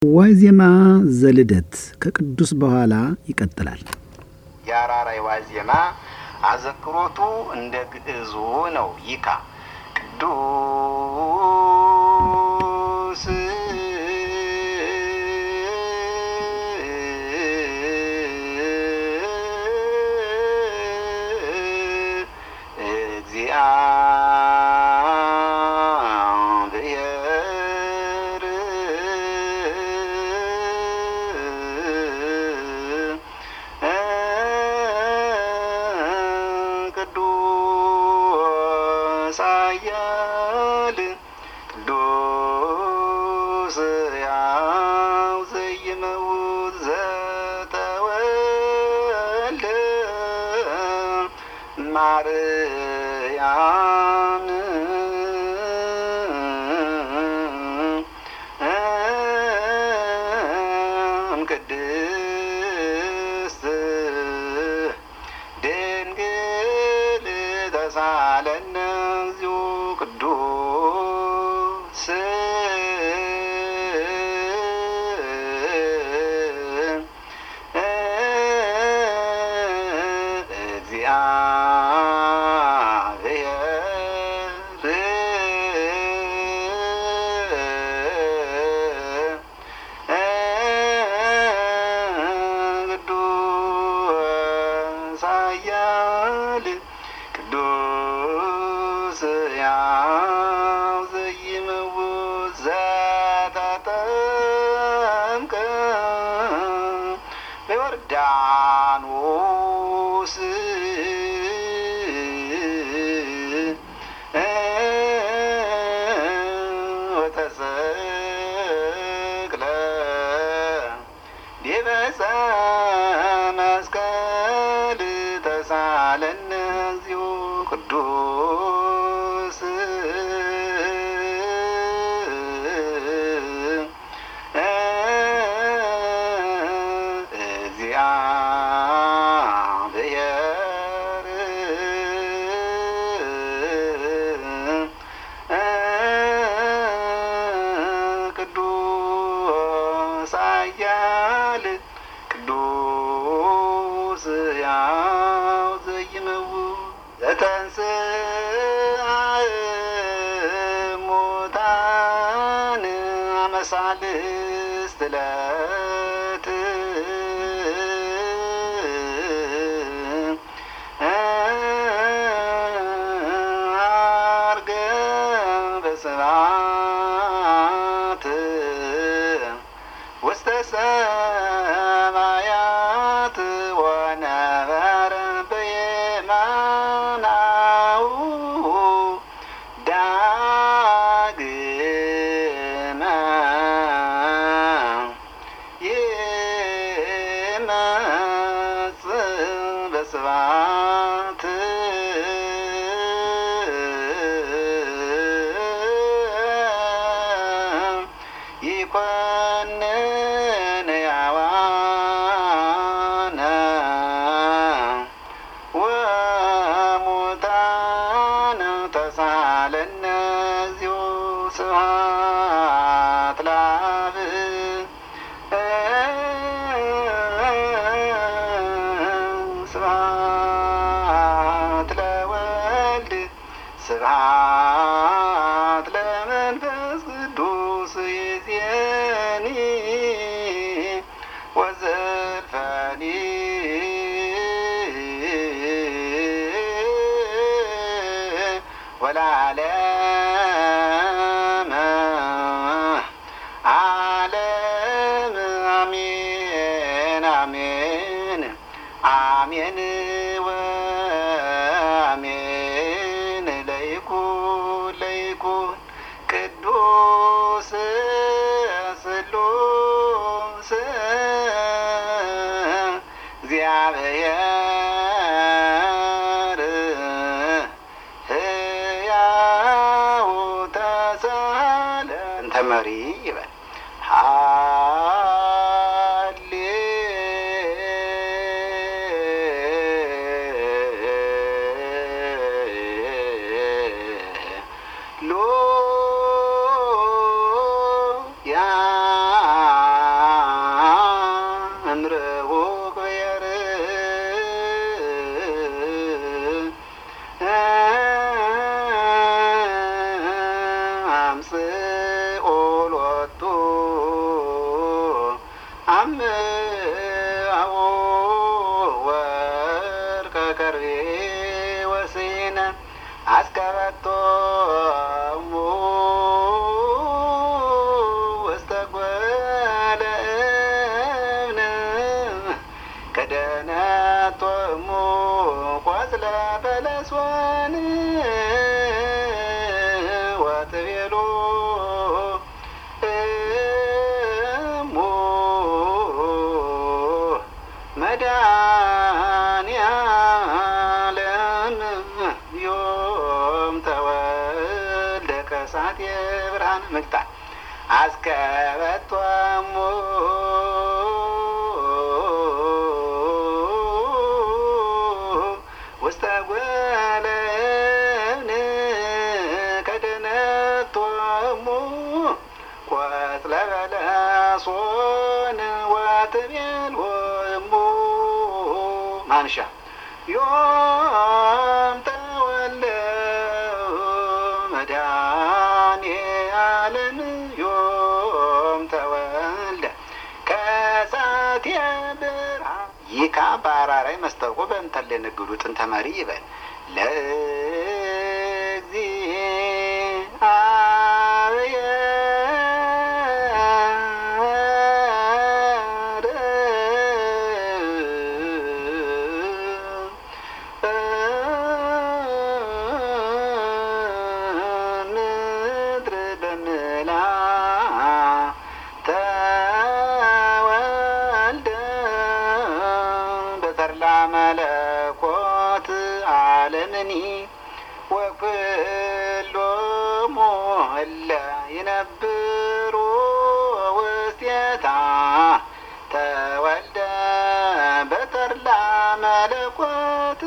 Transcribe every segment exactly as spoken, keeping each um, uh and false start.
ዋዜማ ዘልደት ከቅዱስ በኋላ ይቀጥላል። ያራራይ ዋዜማ አዘክሮቱ እንደ ግዕዙ ነው። ይካ ቅዱስ ሳያል ቅዱስ ያው ዘይመውት ዘተወልደ ማርያም ቅድስት ድንግል ተሳለነ ቅዱስ ቅዱስ ያው ዘይመውት ዘተጠምቀ በዮርዳኖስ ወተሰቅለ ዲበ ዕፀ መስቀል ተሳለነ እግዚኦ ቅዱስ እግዚአብሔር ቅዱስ ኃያል ቅዱስ ያው ዘይመውት ዘተንሥአ እሙታን አመ ሣልስት ዕለት ዐርገ በስብሐት ውስተ ሰማያት ወነበረ በየማናሁ ዳግመ ይመጽእ በስብሐት ይኰንን ሕያዋነ ወሙታነ ተሳለነ እግዚኦ ስብሐት ለአብ ስብሐት ለወልድ ስብሐት ለመንፈስ ቅዱስ ይእዜኒ ወዘልፈኒ ወለዓለመ ዓለም አሜን አሜን አሜን ወአሜን ለይኩን ለይኩን ቅዱስ ስሉስ እግዚአብሔር ሕያው ተሳለን ተመሪ ይበል ሃሌሉያ አምአዎ ወርቀ ከርቤ ወስነ አስከበቶሙ ውስተ ጓለ እብን ከደነቶሙ ቆጽለ በለስወን ወትቤሎ እሙ መድኃኒዓለም ዮም ተወልደ ከሳቴ ብርሃን ምልጣን አስከበቶሙ ውስተ ጓለ እብን ከደነቶሙ ቆጽለ በለስወን ወትቤሎሙ ማንሻ ዮም ተወልደ መድኃኒዓለም ዮም ተወልደ ከሳቴ ብርሃን ይካ በአራራይ መስጠቁ በእንተሌ ንግዱ ጥንተ መሪ ይበል ለእግዚአብሔር ምድር በምላ ተወልደ በተድላ መለኮት ዓለምኒ ወኩሎሙ እለ ይነብሩ ውስቴታ ተወልደ በተድላ መለኮት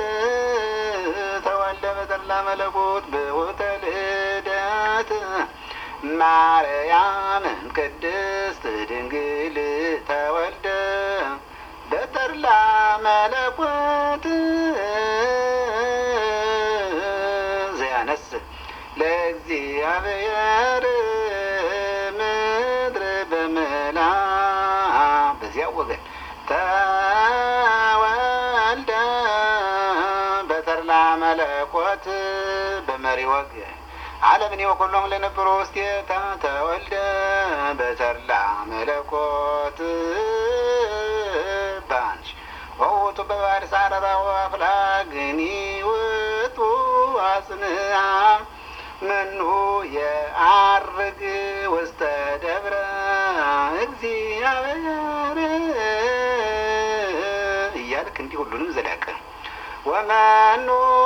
ተወልደ በተድላ መለኮት ብውእተ ልደት ማርያም ቅድስት ድንግል ተወልደ በተድላ መለኮት ዘያነስ ለእግዚአብሔር ምድር በምላ በዚያ ወገን ተወልደ በተድላ መለኮት በመሪ ወገን ዓለምን ወኩሎም ለነበሩ ውስቴታ ተወልደ በተድላ መለኮት ባንሽ ወውቱ በባሕር ሳረራው አፍላግኒ ውጡ አጽንዓ መኑ የዐርግ ውስተ ደብረ እግዚአብሔር እያልክ እንዲህ ሁሉንም ዘላቀ ወመኑ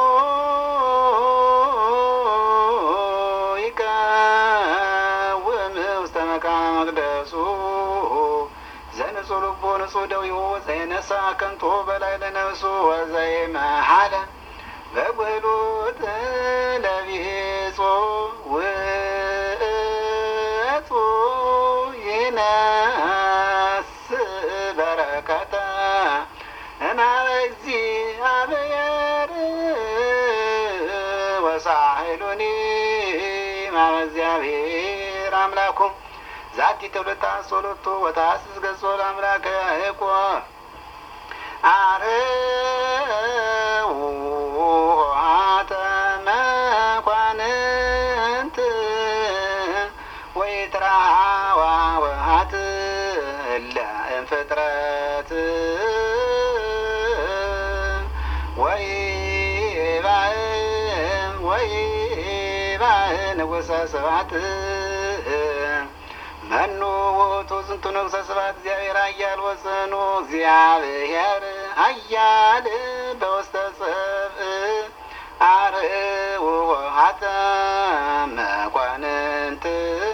ይቀውም ውስተ መካነ መቅደሱ ዘንጹሕ ልቡ ንጹሕ ደዊሁ ዘይነሣ ከንቶ በላይ ለነፍሱ ወዘይመሐለ በጉህሉት ለቢጾ ውእቱ ይነስእ በረከተ እምኀበ እግዚአብሔር ወሳህሉኒ እምኀበ እግዚአብሔር አምላኩ ዛቲ ትውልድ ታሶሎቱ ወታስስ ገጾ ለአምላከ ያዕቆብ አርኅዉ ኆኃተ መኳንንት ወይትረኃዋ ወኃት እለ እምፍጥረት ወይባእ ወይባእ ንጉሠ ስብሐት መኑ ውእቱ ዝንቱ ንጉሠ ስብሐት እግዚአብሔር ኃያል ወጽኑ እግዚአብሔር ኃያል በውስተ ጽብእ አርኅዉ ኆኃተ መኳንንት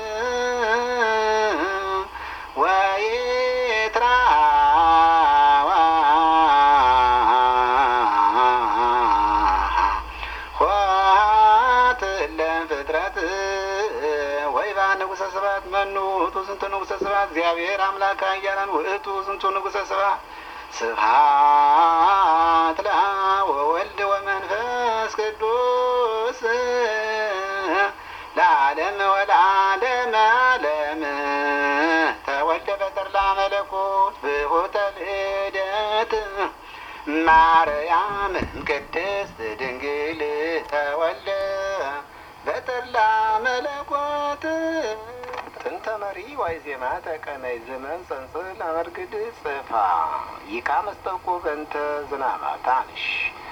ወይትረኃዋ ኆኃት እለ እምፍጥረት ወይባእ ንጉሠ ስብሐት መኑ ውእቱ ዝንቱ ንጉሠ ስብሐት እግዚአብሔር አምላከ ኃያላን ውእቱ ዝንቱ ንጉሠ ስብሐት ስብሐት ለአብ ወወልድ ወመንፈስ ቅዱስ ለዓለም ወለዓለመ ዓለም ተወልደ በተድላ መለኮት መለኮት ብሁተ ልደት ማርያም ቅድስት ድንግል ተወልደ በተድላ መለኮት ጥንተ መሪ ዋይ ዜማ ተቀነይ ዘመን ጸንጽል ለመርግድ ጽፋ ይካ መስጠቁ በንተ ዝናባታንሽ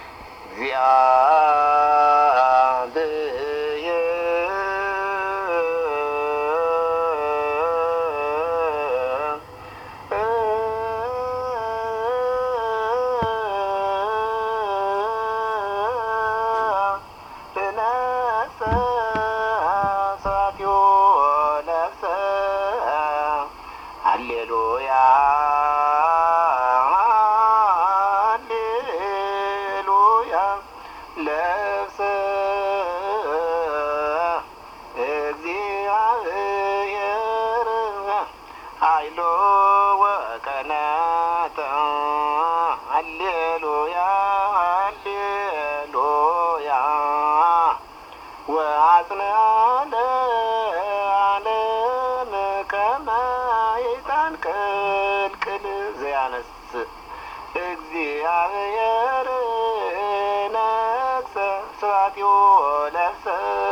እግዚአብሔር ሃሌሉያ ሃሌሉያ ለብሰ እግዚአብሔር ኃይሎ ወቀናተ ሃሌሉያ ሃሌሉያ ወአጽንዐ ለዓለም ከመ ይትንቅልቅል ዘያነስ እግዚአብሔር ነግሠ ስብሐቲሁ ለብሰ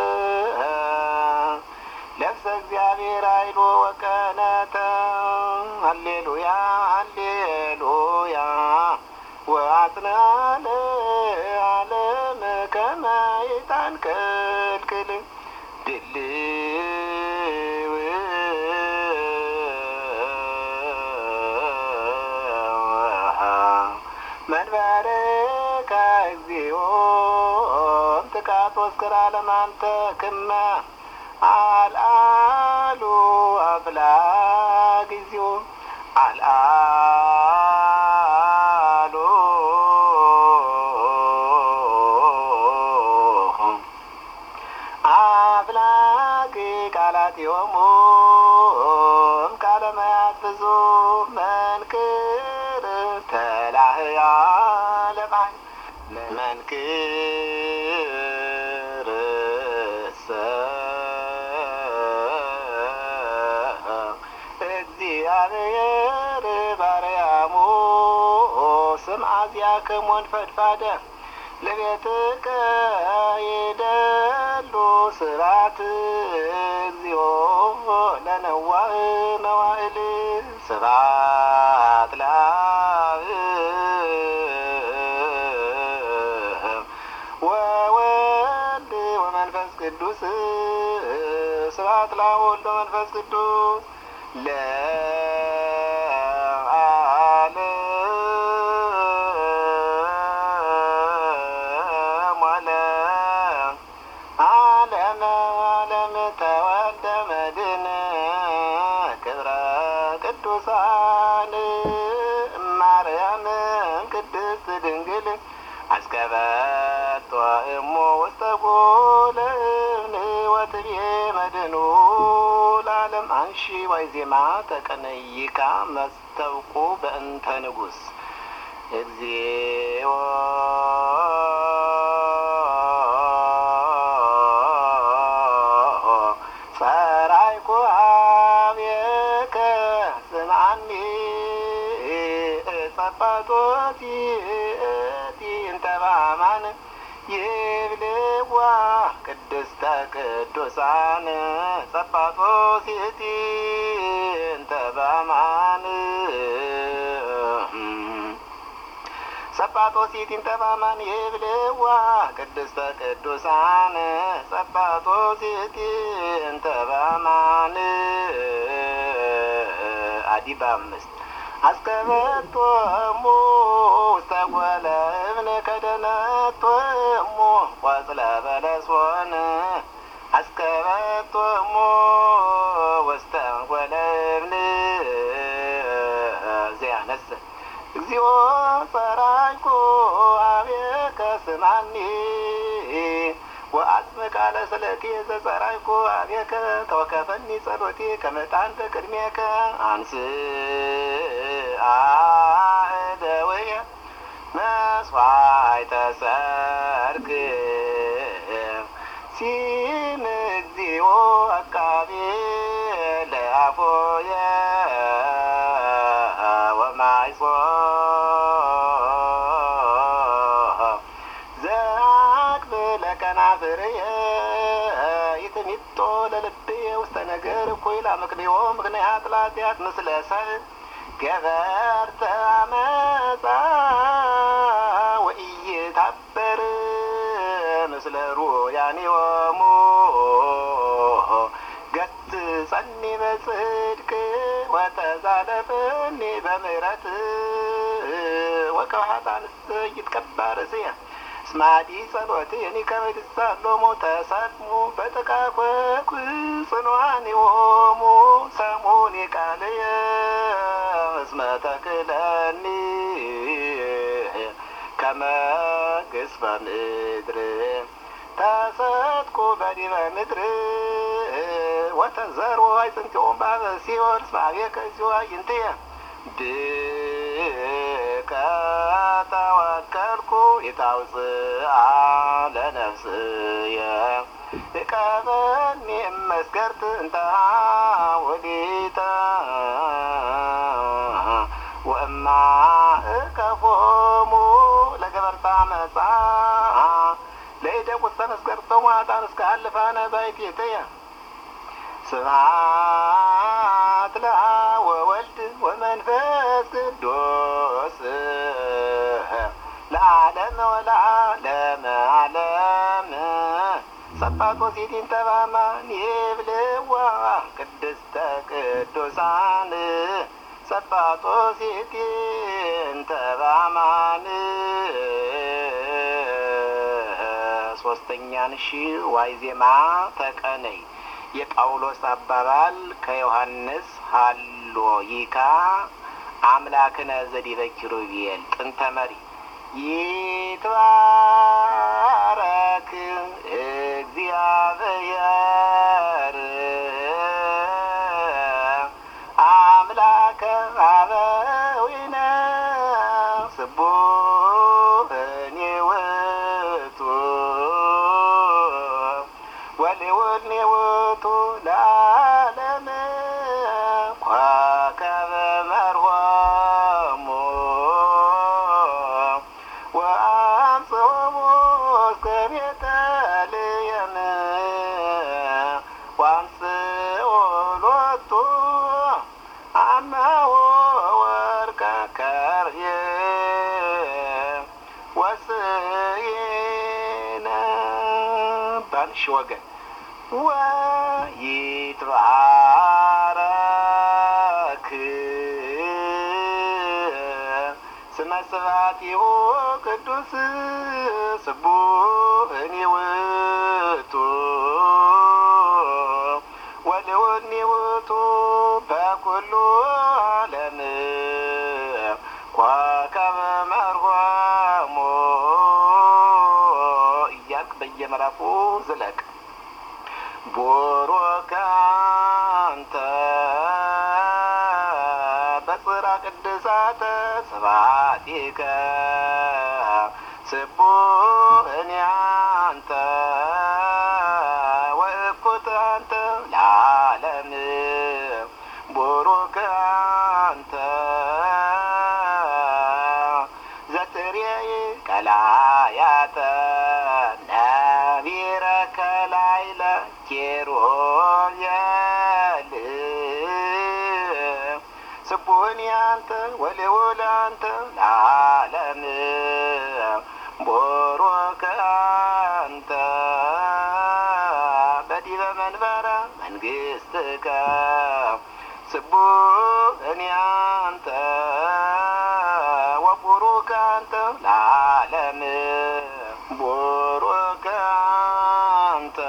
ለብሰ እግዚአብሔር ኃይሎ ወቀነተ ሃሌሉያ ሃሌሉያ ወአጽንዐ ለዓለም ከመ ይትንቅልቅል ድልው መንበርከ እግዚኦ ጥቃት ወስክራ ለማንተ ክመ አልአሉ አፍላግ እግዚኦ አልአሉ አፍላግ ቃላቲሆሙ ቃለ መያት ብዙ መንክር ተላህያ ለባይ መንክር ሰ እግዚአብሔር ባርያሙ ስምዐ ዚአክሙን ፈድፋደ ለቤትከ ይደሉ ስብሐት እግዚኦ ለነዋህ መዋዕል ስብሐት ለአብ ወወልድ ወመንፈስ ቅዱስ ስብሐት ለአብ ወወልድ ወመንፈስ ቅዱስ ለዓለም ዓለም ዓለም ተወልደ መድኅን ክብረ ቅዱሳን ማርያም ቅድስት ድንግል አስከበቶ እሞ ውስተ ጎለ እብን ወትቤ መድኅኑ ለዓለም አንሺ ዋይ ዜማ ተቀነይካ መስተውቁ በእንተ ንጉሥ እግዚኦ ጸራይኩ ኀቤከ ስምዐኒ ጸባጦቲ እንተ በአማን ይብልዋ ቅድስተ ቅዱሳን ጸባጦቲ እንተ በአማን ጸባጦሲት እንተ በአማን ይብልዋ ቅድስተ ቅዱሳን ጸባጦሲት እንተ በአማን አዲባ አምስት አስከበቶ እሙ ውስተ ጐለ እብን ከደነቶ እሙ ቆጽለ በለሶን አስከበቶ እሙ ውስተ ጐለ እብን ዘያነስ እግዚኦ ጸራይኩ ኀቤከ ስምዐኒ ወአጽም ቃለ ስለቴ ዘጸራይኩ ኀቤከ ተወከፈኒ ጸሎቴ ከመ ጣንተ ቅድሜከ አንስአ እደወየ መስዋዕተ ሰርክ ሲም እግዚኦ አቃቤ ለአፎየ ተሃይጾ ዘአቅብ ለከናፍርየ ይትሚጦ ለልብየ ውስተ ነገር እኩይ ለአመክንዮ ምክንያት ለኃጢአት ምስለ ሰብእ ገበርተ አመፃ ወኢይታበር ምስለ ሩያኒሆሙ ገትጸኒ በጽድቅ ወተዛለፈኒ በምህረት ወከውሃጣንስ ይትቀባ ርእስየ እስመ አዲ ጸሎትኒ ከመ ትሳሎሙ ተሰጥሙ በተቃኮኩ ጽኑዓኒሆሙ ሰሙኒ ቃልየ እስመ ተክለኒ ከመ ግዝፈ ምድር ተሰጥኩ በዲበ ምድር ወተዘርኡ አዕጽምቲሆሙ በኀበ ሲኦል እስመ ኀቤከ ይእዜወ ብከ ተወከልኩ ኢታውፅአ ለነፍስየ እቀበኒ እመስገርት እንተ ኀውሊተ ወእማእከፎሙ ለገበርተ አመፃ ለእደቁ ውስተ መስገርቶሙ ኃጥኣን እስከ ሀልፋነ ባሕቲትየ ስብሐት ለአብ ወወልድ ወመንፈስ ቅዱስ ለዓለመ ወለዓለመ ዓለም ሰባጦስ ይእቲንተ በአማን ይብልዋ ቅድስተ ቅዱሳን ሰባጦስ ይእቲንተ በአማን ሶስተኛን ሺ ዋይዜማ ተቀነይ የጳውሎስ አባባል ከዮሐንስ ሀሎ ይካ አምላክነ ዘዲበ ኪሩቤል ጥንተ መሪ ይትባረክ እግዚአብሔር አምላከ አበዊነ ስቡሕኒ ውእቱ ወልዑልኒ ውእቱ ለዓለመ ኮከበ መርሆሙ ወአምጽኦሙ እስከ ቤተልሔም ወአምጽኡ ሎቱ አምሃ ወወርቀ ከርቤ ወስይነ ባንሽ ወገን ወይትባረክ ስመ ስብሐቲሁ ቅዱስ ስቡሕኒ ውእቱ ወልዑልኒ ውእቱ በኩሉ ዓለም ኮከበ መርሆሙ እያልክ በየምዕራፉ ዝለቅ። ቡሩክ አንተ በጽርሐ ቅድሳተ ስብሐቲከ ስቡሕኒ አንተ ወእኩት አንተ ለዓለም ቡሩክ አንተ ዘትሬይ ቀላያተ ነቢረ ከላይለ ኪሩቤል ስቡሕኒ አንተ ወልዑል አንተ ለዓለም ቡሩክ አንተ በዲበ መንበረ መንግሥትከ ስቡሕኒ አንተ ወቡሩክ አንተ ለዓለም ቡሩክ አንተ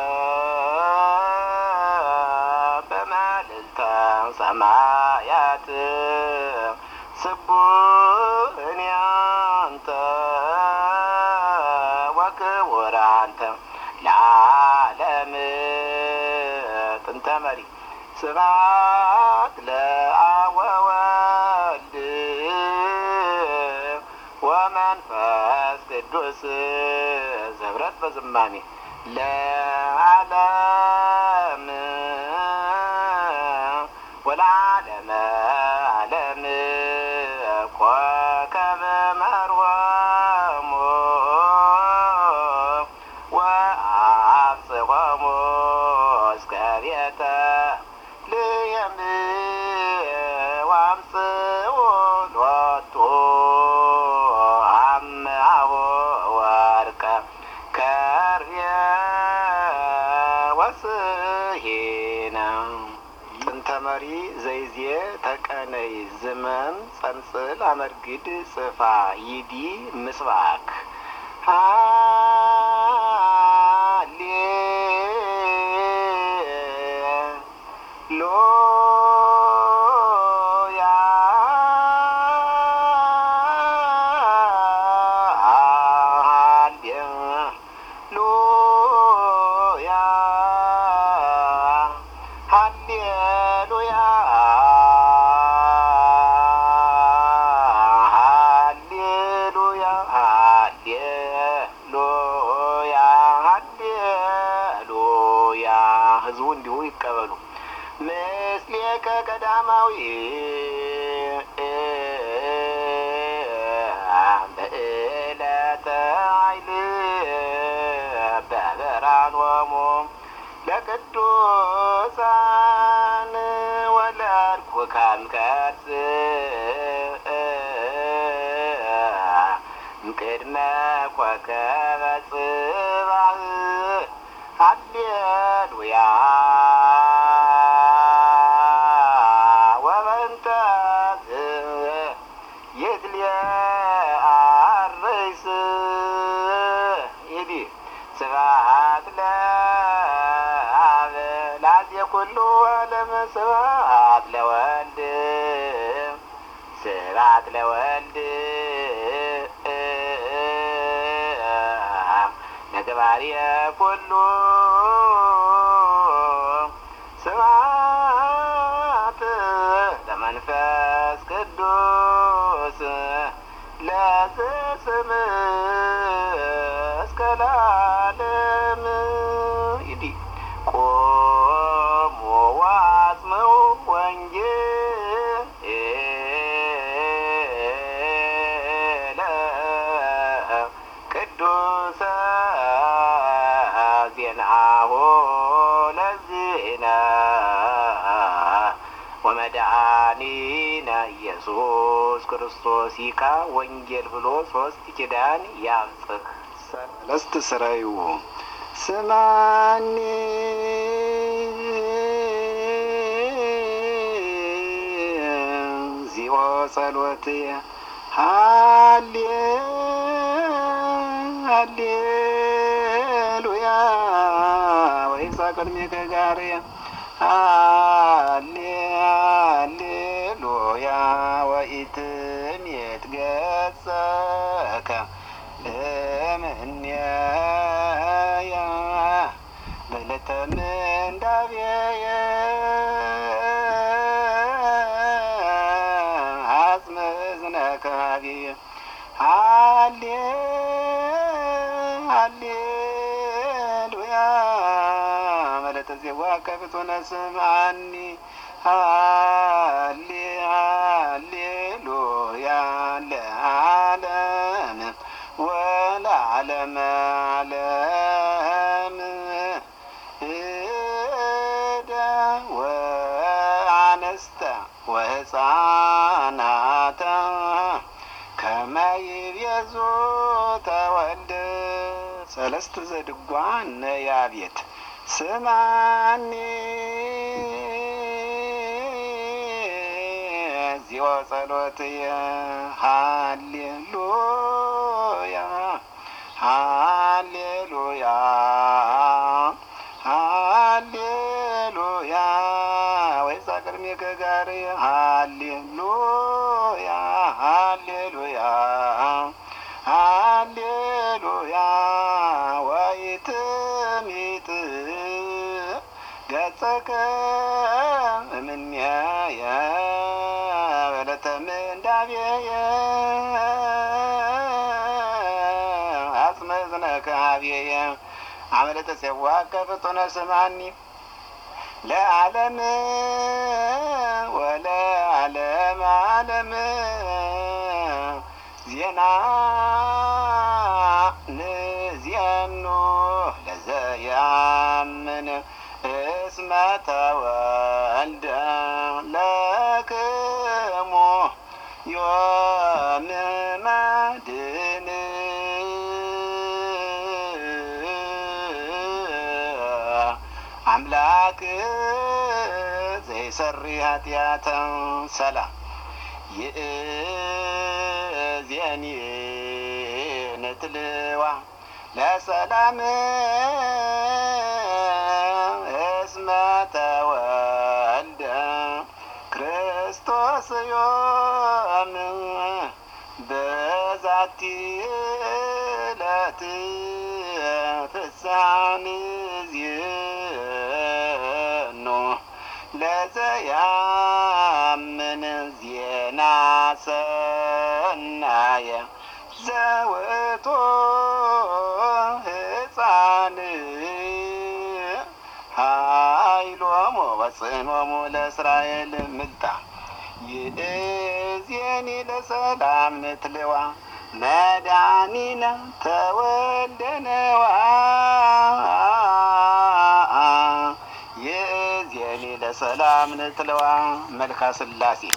በመልዕልተ ሰማያት ስቡሕኒ አንተ ወክቡር አንተ ለዓለም ጥንተ መሪ ስብሐት ለአብ ወወልድ ወመንፈስ ቅዱስ ዘብረት በዝማሜ ለዓለም ወለዓለመ ዓለም ኮ ያምጽኡ ሎቱ አምአሁ ወርቀ ከርቤ ወስሂነ ጥንተ መሪ ዘይዜ ተቀነይ ዝመም ጸንጽል አመርግድ ጽፋ ይዲ ምስባክ ሃሌሉያ ሃሌሉያ ሃሌሉያ ሃሌሉያ ሃሌሉያ ሃሌሉያ። ህዝቡ እንዲሁ ይቀበሉ። ምስሌከ ቀዳማዊ በዕለተ ኃይል በብርሃኖሙ ለቅዱሳን ወለድኩ ካምከርስ እምቅድመ ኮከበ ጽባህ ሃሌሉያ ወበንተዝ ይትለአርይስ ይዲ ስብሐት ለአብ ላዜ ኩሉ ዓለም ስብሐት ለወልድ ስብሐት ለወልድ ነግባርየ ኩሉ ስብሐት ለመንፈስ ቅዱስ ለዘስም እስከ ለዓለም ይዲ ቆሙ ወአጽምዑ ወንጌለ ቅዱሰ ዜናሁ ለዚነ ወመድኃኒነ ኢየሱስ ክርስቶስ ይካ ወንጌል ብሎ ሶስት ኪዳን ያብጽሕ ሰለስት ስራዩ ስማኒ ዚኦ ጸሎትየ ሃሌ ሃሌሉያ ወይሳቅድሜከ ጋርየ ሃሌ ሃሌሉያ ወኢትሜት ገጸከ እምኔየ በዕለተ ምንዳቤየ አጽመ እዝነከ ኀቤየ ሃሌ ሃሌሉያ መለተ ዜዋ ከፍቶነ ስምዓኒ ሃሌ ሃሌሉያ ለዓለም ወለዓለመ ዓለም እደ ወአንስተ ወሕፃናተ ከመ ይቤዙ ተወልደ ሰለስት ዘድጓ ነያቤት ስማኒ ዚኦ ጸሎትየ ሃሌሉያ ሃሌሉያ ሃሌሉያ ወይሳቅድሜከ ጋርየ ሃሌሉያ ሃሌሉያ ሃሌሉያ ወኢትሚት ገጸከ እምኔየ በዕለተ ምንዳቤየ አጽመ እዝነከ ኀቤየ አመለተ ሴዋ ከፍቶነ ስምዓኒ ለዓለም ወለዓለመ ዓለም ዜና ንዜኑ ለዘያምን እስመ ተወልደ ለክሙ ዮም መድን አምላክ ዘይሰሪ ኃጢአተ ሰላም ይእዜኒ ንትልዋ ለሰላም እስመ ተወልደ ክርስቶስ ዮም በዛቲ ዕለት ፍስሐ ምዝየኑ ለዘያምን ዜና ሰናየ ዘውእቱ ሕፃን ኃይሎሙ ወጽኖሙ ለእስራኤል ምልጣ ይእዜኒ ለሰላም ንትልዋ መድኃኒነ ተወልደነዋ ይእዜኒ ለሰላም ንትልዋ መልካ ሥላሴ